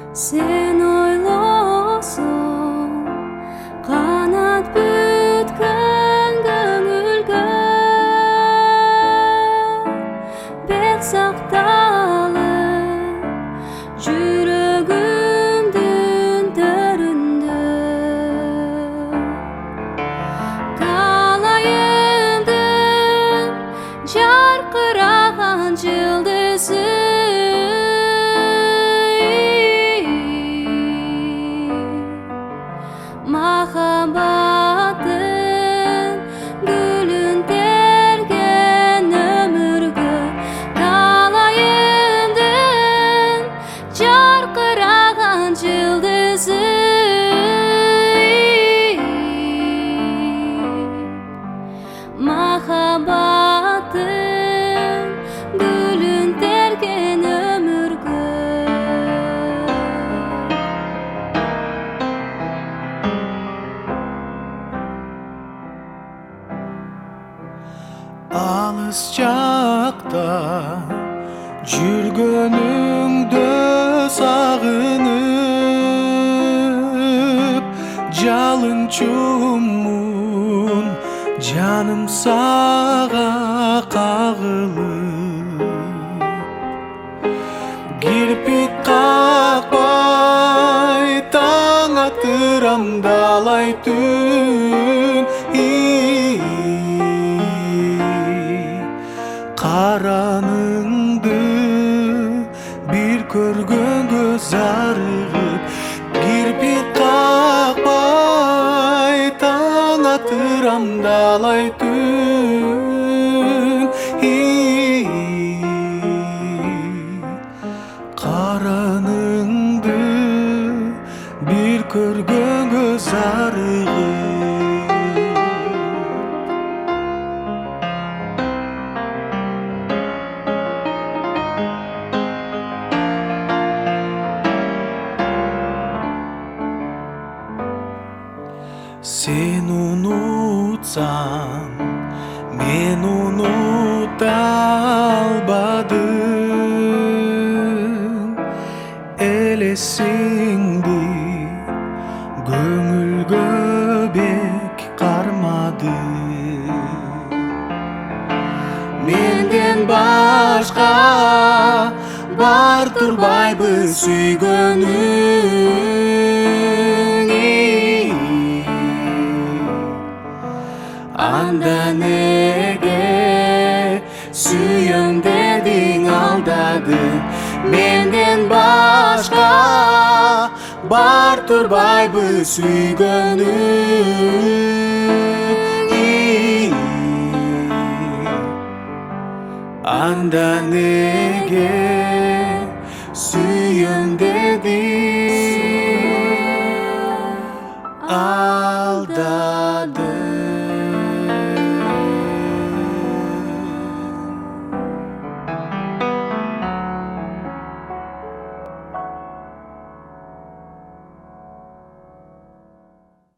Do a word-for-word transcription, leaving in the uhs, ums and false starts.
Sen oylosong kanat bütkän көңүлгө бек сакталып жүрөгүмдүн төрүндө талайымдын жаркыраган жылдызы Махаббаттын гүлүн терген өмүргө талайымдын жаркыраган жылдызы Махаббаттын гүлүн терген өмүргө Алыс жакта жүргөнүңдө сагынып жалынчумун жаным сага кагылып кирпик какпай таң атырам далай түн Караныңды бир көргөнгө зарыгып кирпик какпай таң атырам далай түн Караныңды бир көргөнгө зарыгып Sen unutsan, men unuta albadım Elesingdi, көңүлгө бек кармады Менден башка бар турбайбы сүйгөнүң Анда неге сүйөм дедиң алдадың Менден башка бар турбайбы сүйгөнүң Анда неге сүйөм